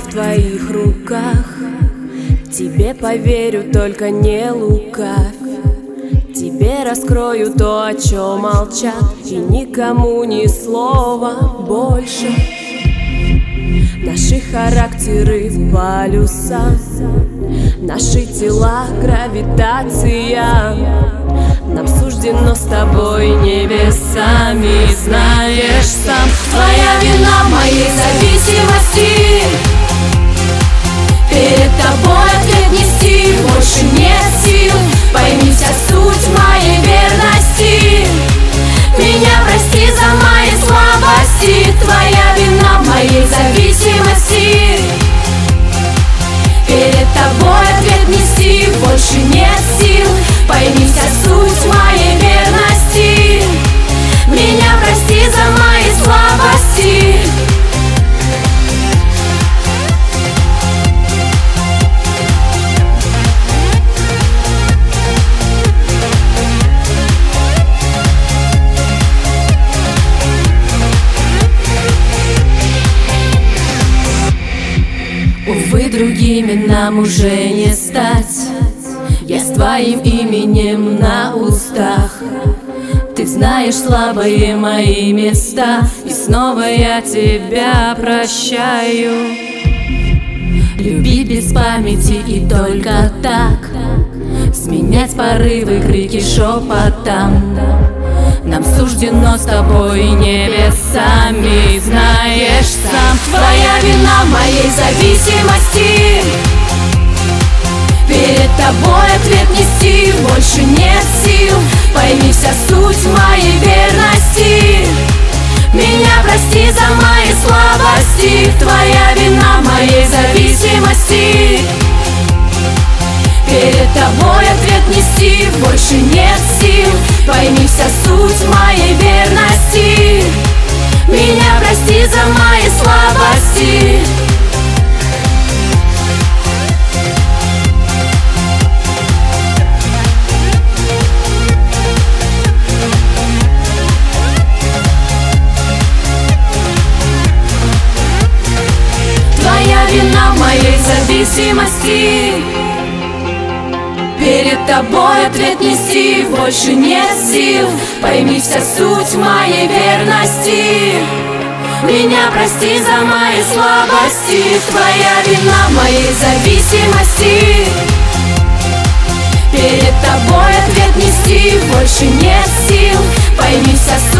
в твоих руках. Тебе поверю, только не лукавь. Тебе раскрою то, о чем молчат, и никому ни слова больше. Наши характеры в полюса, наши тела гравитация. Нам суждено с тобой небесами, знаешь сам. Твоя вина в моей зависимости. Перед тобой ответ нести больше нет сил. Пойми вся суть моей верности. Меня прости за мои слабости. Твоя вина в моей зависимости. Перед тобой ответ нести больше нет сил. Пойми вся суть моей верности. Меня прости за мои слабости. Увы, другими нам уже не стать. Я с твоим именем на устах. Ты знаешь слабые мои места, и снова я тебя прощаю. Любить без памяти и только так, сменять порывы, крики шепотом. Нам суждено с тобой небесами, знаешь сам. Твоя вина в моей зависимости. Перед тобой ответ нести больше нет сил. Пойми вся суть моей верности. Меня прости за мои слабости. Твоя вина в моей зависимости. Перед тобой ответ нести больше нет сил. Пойми вся суть моей верности. Меня прости за мои слабости. Твоя вина в моей зависимости. Перед тобой ответ нести больше нет сил. Пойми вся суть моей верности. Меня прости за мои слабости. Твоя вина в моей зависимости. Перед тобой ответ нести больше нет сил. Пойми вся суть